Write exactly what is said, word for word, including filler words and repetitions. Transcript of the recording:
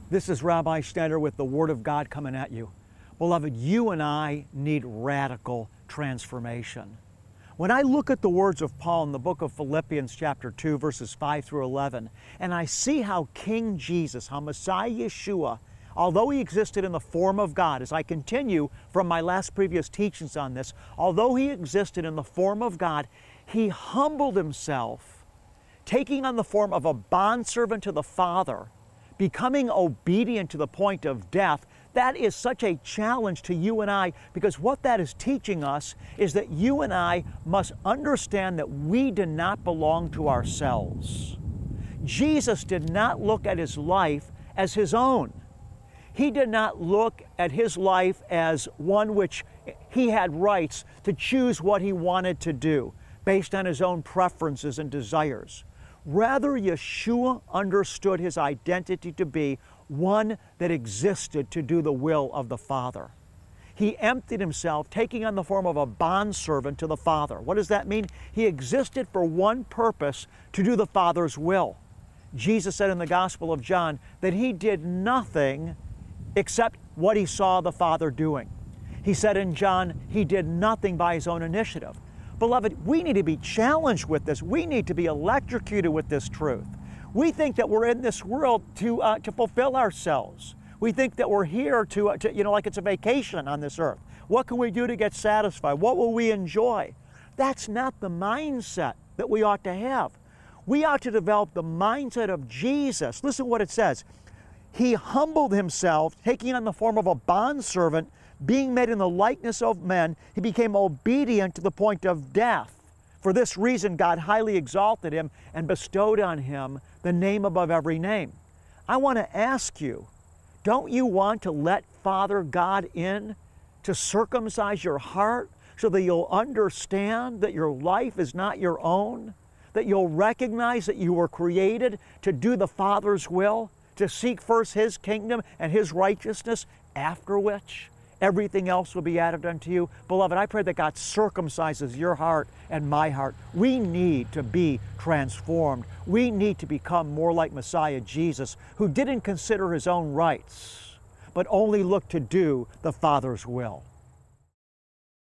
This is Rabbi Schneider with the Word of God coming at you. Beloved, you and I need radical transformation. When I look at the words of Paul in the book of Philippians chapter two, verses five through eleven, and I see how King Jesus, how Messiah Yeshua, although he existed in the form of God, as I continue from my last previous teachings on this, although he existed in the form of God, he humbled himself, taking on the form of a bondservant to the Father, becoming obedient to the point of death. That is such a challenge to you and I, because what that is teaching us is that you and I must understand that we do not belong to ourselves. Jesus did not look at his life as his own. He did not look at his life as one which he had rights to choose what he wanted to do based on his own preferences and desires. Rather, Yeshua understood his identity to be one that existed to do the will of the Father. He emptied himself, taking on the form of a bondservant to the Father. What does that mean? He existed for one purpose, to do the Father's will. Jesus said in the Gospel of John that he did nothing except what he saw the Father doing. He said in John, he did nothing by his own initiative. Beloved, we need to be challenged with this. We need to be electrocuted with this truth. We think that we're in this world to, uh, to fulfill ourselves. We think that we're here to, uh, to, you know, like it's a vacation on this earth. What can we do to get satisfied? What will we enjoy? That's not the mindset that we ought to have. We ought to develop the mindset of Jesus. Listen to what it says. He humbled himself, taking on the form of a bondservant, being made in the likeness of men. He became obedient to the point of death. For this reason, God highly exalted him and bestowed on him the name above every name. I want to ask you, don't you want to let Father God in to circumcise your heart so that you'll understand that your life is not your own, that you'll recognize that you were created to do the Father's will, to seek first his kingdom and his righteousness, after which everything else will be added unto you? Beloved, I pray that God circumcises your heart and my heart. We need to be transformed. We need to become more like Messiah Jesus, who didn't consider his own rights, but only looked to do the Father's will.